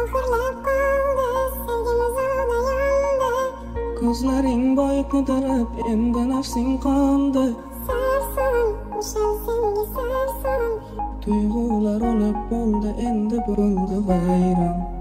oxirlab qoldi, sevgimiz olovda yondi. Ko'zlaring boyitni tarab, endi nafsing qondi. Sarson, o'shal senga sarson. Tuyg'ular o'lib bo'ldi, endi bo'ldi vayron.